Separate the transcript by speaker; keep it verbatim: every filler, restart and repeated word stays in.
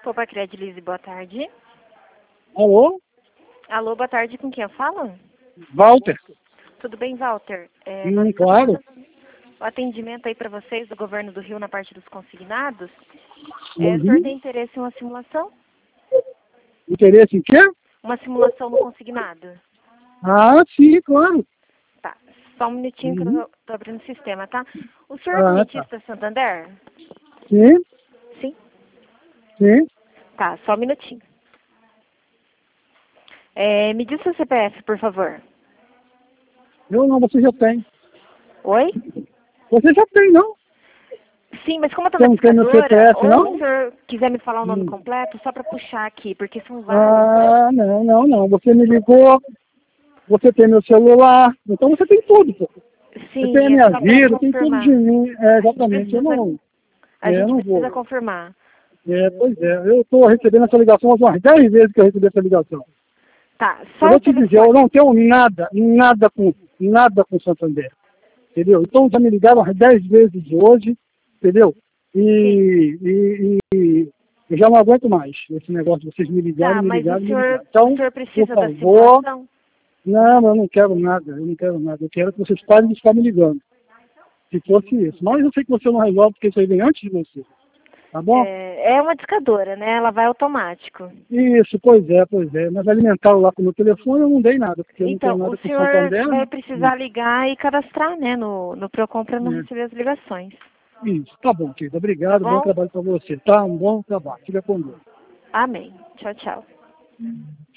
Speaker 1: Copa Credilize, boa tarde.
Speaker 2: Alô?
Speaker 1: Alô, boa tarde, com quem eu falo?
Speaker 2: Walter?
Speaker 1: Tudo bem, Walter? É,
Speaker 2: Hum,
Speaker 1: nós estamos
Speaker 2: claro.
Speaker 1: fazendo o atendimento aí para vocês do Governo do Rio na parte dos consignados. É, o senhor
Speaker 2: Uhum.
Speaker 1: tem interesse em uma simulação?
Speaker 2: Interesse em quê?
Speaker 1: Uma simulação no consignado?
Speaker 2: Ah, sim, claro.
Speaker 1: Tá, só um minutinho que eu
Speaker 2: Uhum.
Speaker 1: tô, tô abrindo o sistema, tá? O senhor é
Speaker 2: Ah, tá.
Speaker 1: correntista Santander?
Speaker 2: Sim,
Speaker 1: Sim?
Speaker 2: sim.
Speaker 1: Tá, só um minutinho. É, me diz seu C P F, por favor.
Speaker 2: Eu não, você já tem.
Speaker 1: Oi?
Speaker 2: Você já tem, não?
Speaker 1: Sim, mas como eu tô
Speaker 2: Você
Speaker 1: na
Speaker 2: não tem meu
Speaker 1: discadora,
Speaker 2: C P F,
Speaker 1: ou se
Speaker 2: não?
Speaker 1: o senhor quiser me falar o nome
Speaker 2: Hum.
Speaker 1: completo, só para puxar aqui, porque são vários.
Speaker 2: Ah, não, não, não. Você me ligou, você tem meu celular, então você tem tudo, pô. Você tem a
Speaker 1: Sim, é
Speaker 2: minha
Speaker 1: só para
Speaker 2: vida, tem tudo de
Speaker 1: confirmar.
Speaker 2: mim. É,
Speaker 1: A gente
Speaker 2: exatamente, eu
Speaker 1: precisa,
Speaker 2: não,
Speaker 1: a
Speaker 2: é, eu
Speaker 1: gente
Speaker 2: não
Speaker 1: precisa
Speaker 2: vou.
Speaker 1: confirmar.
Speaker 2: É, pois é, eu estou recebendo essa ligação umas dez vezes que eu recebi essa ligação.
Speaker 1: Tá,
Speaker 2: Eu
Speaker 1: só
Speaker 2: vou
Speaker 1: o
Speaker 2: te dizer, eu
Speaker 1: telefone.
Speaker 2: não tenho nada, nada com, nada com Santander, entendeu? Então já me ligaram umas dez vezes hoje, entendeu?
Speaker 1: Sim.
Speaker 2: E, e, e eu já não aguento mais esse negócio de vocês me
Speaker 1: Tá,
Speaker 2: ligarem, me
Speaker 1: mas o
Speaker 2: ligarem, me
Speaker 1: senhor,
Speaker 2: ligarem.
Speaker 1: o
Speaker 2: Então,
Speaker 1: senhor
Speaker 2: por
Speaker 1: precisa da
Speaker 2: favor,
Speaker 1: simulação?
Speaker 2: não, eu não quero nada, eu não quero nada. Eu quero que vocês parem de ficar me ligando, se fosse isso. Mas eu sei que você não resolve, porque isso aí vem antes de você, tá bom?
Speaker 1: É, é uma discadora, né? Ela vai automático.
Speaker 2: Isso, pois é, pois é. Mas alimentaram lá com o meu telefone, eu não dei nada, porque eu não tenho
Speaker 1: Então, o
Speaker 2: nada com o
Speaker 1: senhor
Speaker 2: Santander,
Speaker 1: vai
Speaker 2: né?
Speaker 1: precisar ligar e cadastrar, né, no, no Procon para não
Speaker 2: É.
Speaker 1: receber as ligações.
Speaker 2: Isso, tá bom, querido.
Speaker 1: Tá
Speaker 2: Obrigado, bom
Speaker 1: bom?
Speaker 2: trabalho para você, tá? Um bom trabalho. Fica com Deus.
Speaker 1: Amém. Tchau, tchau.